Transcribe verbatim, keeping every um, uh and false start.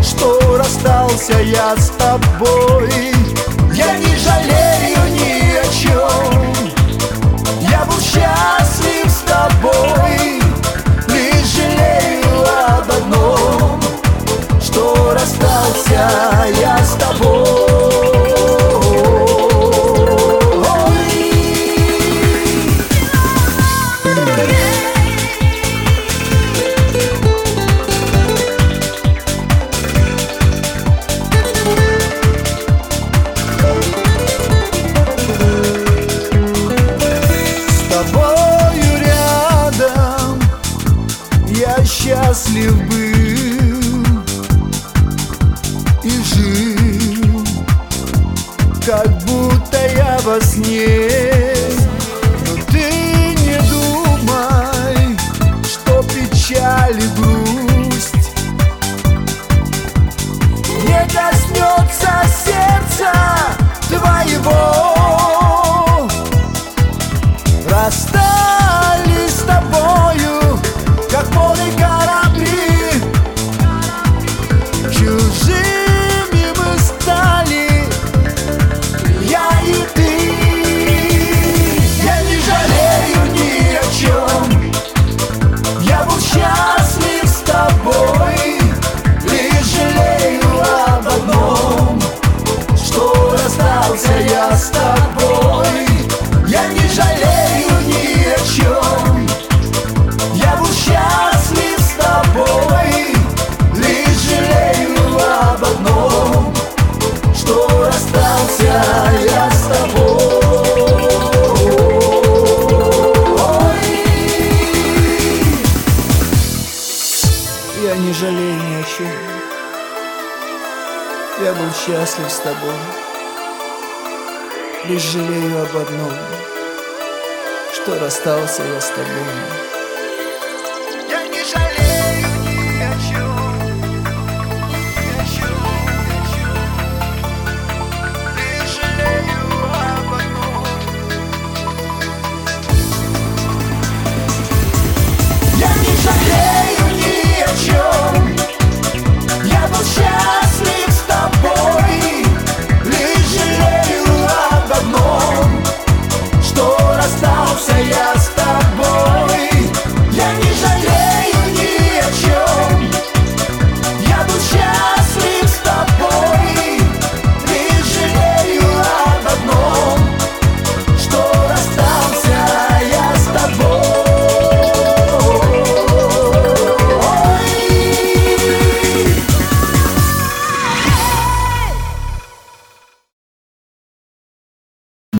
что расстался я с тобой. Я не жалею ни о чем, я был счастлив с тобой. Лишь жалею об одном, что расстался я с тобой. Я счастлив был и жил, как будто я во сне. Но ты не думай, что печаль и грусть не коснется сердца твоего. Расстались с тобою, как полные корабли, чужими мы стали, я и ты. Я не жалею ни о чем, я был счастлив с тобой. Лишь жалею об одном, что расстался я с тобой. Я не жалею ни о чем, я был счастлив с тобой. Лишь жалею об одном, что расстался я с тобой. Я не жалею ни о чем, я был счастлив с тобой. Лишь жалею об одном, что расстался я с тобой. Я не жалею ни о чем, ни о чем, ни о чем. Лишь жалею об одном. Я не жалею ни о чем, я был счастлив.